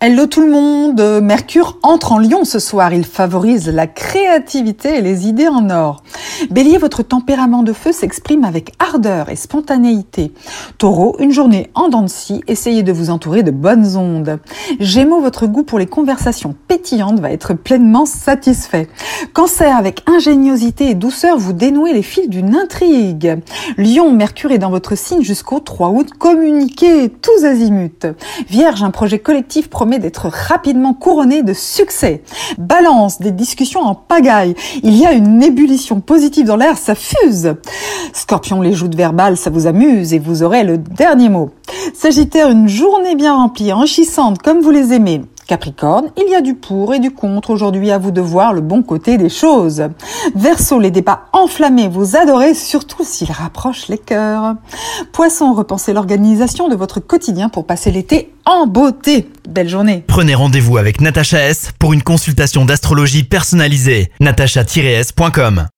Hello tout le monde, Mercure entre en Lion ce soir, il favorise la créativité et les idées en or. Bélier, votre tempérament de feu s'exprime avec ardeur et spontanéité. Taureau, une journée en dents de scie, essayez de vous entourer de bonnes ondes. Gémeaux, votre goût pour les conversations pétillantes va être pleinement satisfait. Cancer, avec ingéniosité et douceur, vous dénouez les fils d'une intrigue. Lion, Mercure est dans votre signe jusqu'au 3 août, communiquez tous azimuts. Vierge, un projet collectif promet d'être rapidement couronné de succès. Balance, des discussions en pagaille. Il y a une ébullition positive dans l'air, ça fuse. Scorpion, les joutes verbales, ça vous amuse et vous aurez le dernier mot. Sagittaire, une journée bien remplie, enrichissante comme vous les aimez. Capricorne, il y a du pour et du contre aujourd'hui, à vous de voir le bon côté des choses. Verseau, les débats enflammés, vous adorez, surtout s'ils rapprochent les cœurs. Poisson, repensez l'organisation de votre quotidien pour passer l'été en beauté. Belle journée. Prenez rendez-vous avec Natacha S pour une consultation d'astrologie personnalisée. natacha-s.com